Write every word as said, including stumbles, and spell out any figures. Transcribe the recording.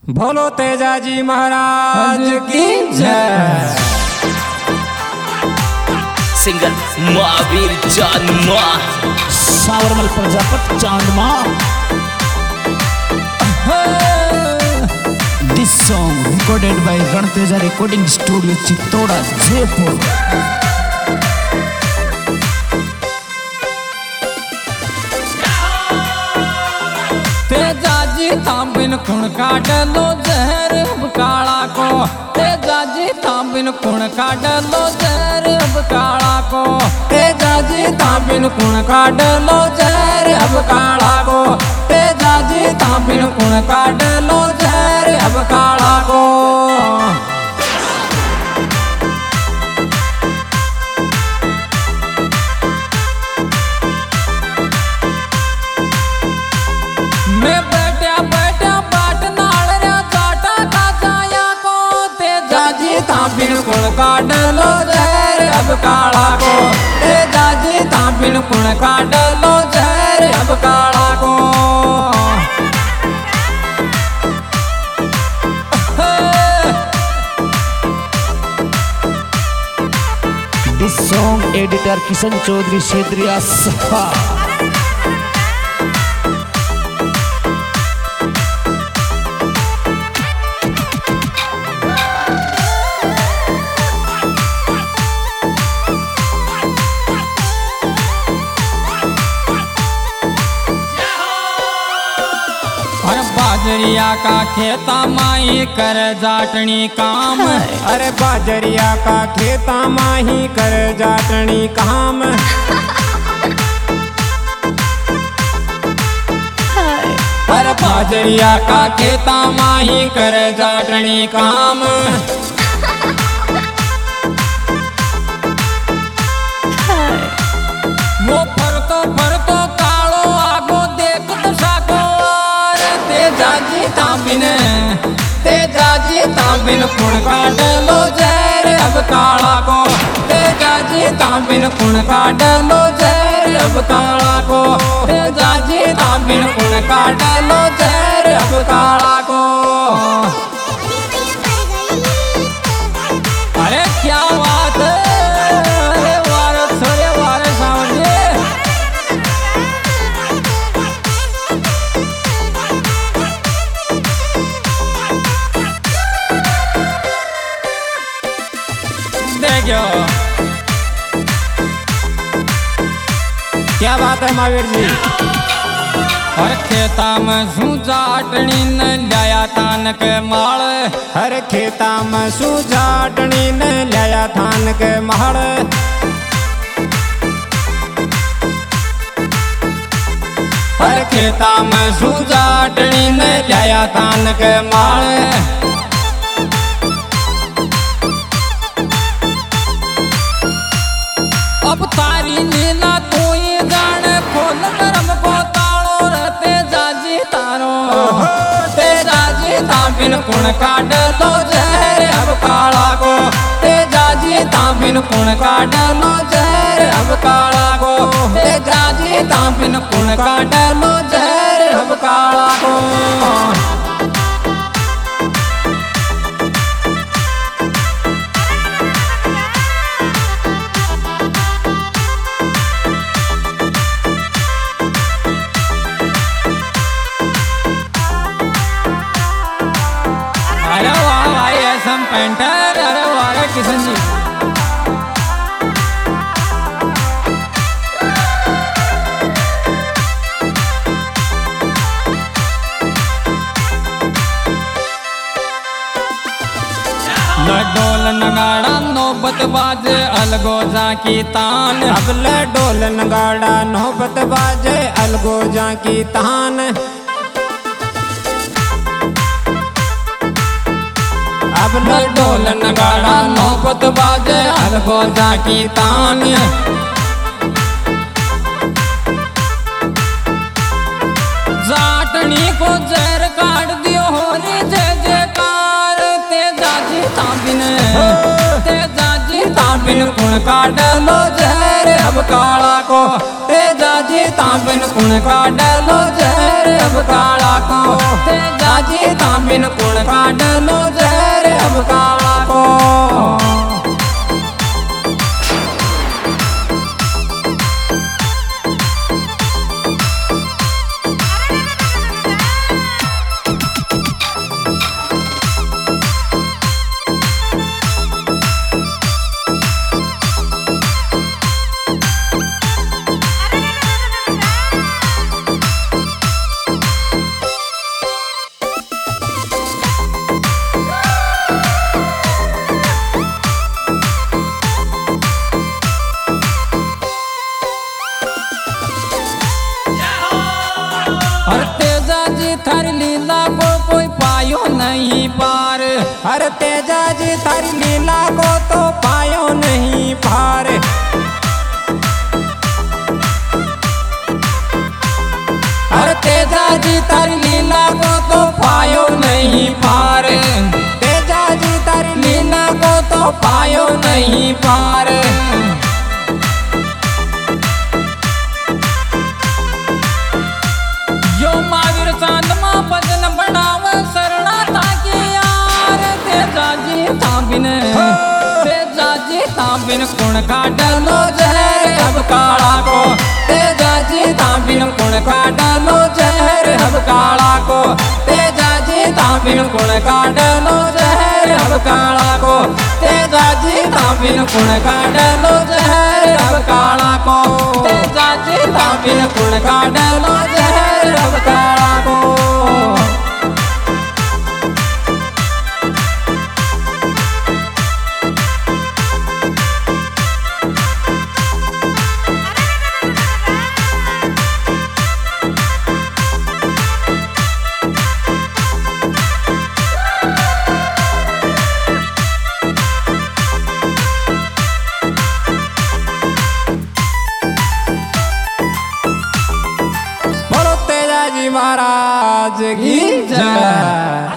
भोलो तेजाजी महाराज की जय। सिंगर महावीर चांद माँ सावरमल प्रजापत चांद माँ। This song recorded by Ranteja recording studio Chittoda Jaipur. Tejaji तांबिन कुण काटलो जहर काला को। तेजाजी तांबिन कुण काटलो जहर काला को। तेजाजी तांबिन कुण काटलो जहर अब काला को। तेजाजी तांबिन कुण काटलो जहर अब काला को। मैं बैठा बैठा बाट नाल रे चाटा का जाया को। तेजाजी तांबिन कुण काटलो जहर अब काला को। तेजाजी तांबिन कुण काटलो जहर अब काला को। This song editor Kishan Chaudhary सेद्रिया सफा। अरे बाजरिया का खेता माही कर जाटनी काम। अरे बाजरिया का खेता माही कर जाटनी काम। अरे बाजरिया का खेता माही कर जाटनी काम। वो फरतो फरतो कालो आगो देख दशा को। तेजाजी तांबिन तेजाजी तांबिन कुण काटलो जहर अब काला को। तेजाजी तांबिन कुण काटलो जहर अब काला को। तेजाजी तांबिन कुण काटलो जहर अब काला को। अरे क्या बात है। अरे वारे छोरे वारे सावन जी। देखो क्या बात है महावीर जी। हर खेता में सूजाटनी न लाया थान के माल। हर खेता में सूजाटनी न लाया थान के माल। हर खेता में सूजाटनी न लाया थान के माल। अब तारी लीला तू ही जाने खोल करम को तालो रे। तेजाजी तारो तेजाजी तांबिन कुण काटलो जहर अब काला को। तेजाजी तांबिन कुण काटलो जहर अब काला को। तेजाजी तांबिन कुण काटलो जहर अब काला को। अरे वाह भाई ऐसम पेंटर। अरे वाह रे किशन जी। ढोल नगाड़ा नौबत बाजे अलगो जा की तान। अब ढोल नगाड़ा नौबत बाजे अलगो जा की तान। अब ढोल नगाड़ा नौबत बाजे अलगो जा की तान। जाटनी को जहर काट दियो हो रे जय जयकार। तेजाजी तांबिन तेजाजी तांबिन कुण काट लो जहर अब काला को तेजा जी ताबिन कुण काट लो जहर अब काला को तेजा जी ताबिन कुण काट लो जहर अब काला को हर तेजा जी थारी लीला को कोई पायो नहीं पार हर तेजा जी थारी लीला को तो पायो नहीं पार हर तेजा जी थारी लीला को तो पायो नहीं पार तेजा जी थारी लीला को तो पायो नहीं पार यो महावीर चांद मां भजन बढ़ावे शरणा ताकि यार तेजा जी ताबिन तेजा जी ताबिन कुण काट लो जहर अब काला को तेजा जी ताबिन कुण काट लो जहर अब काला को तेजा जी ताबिन कुण काट लो जहर अब काला को तेजा जी ताबिन कुण काट लो जहर अब काला को तेजा जी ताबिन कुण काट लो जहर अब काला को बोलो तेजा जी महाराज की जय।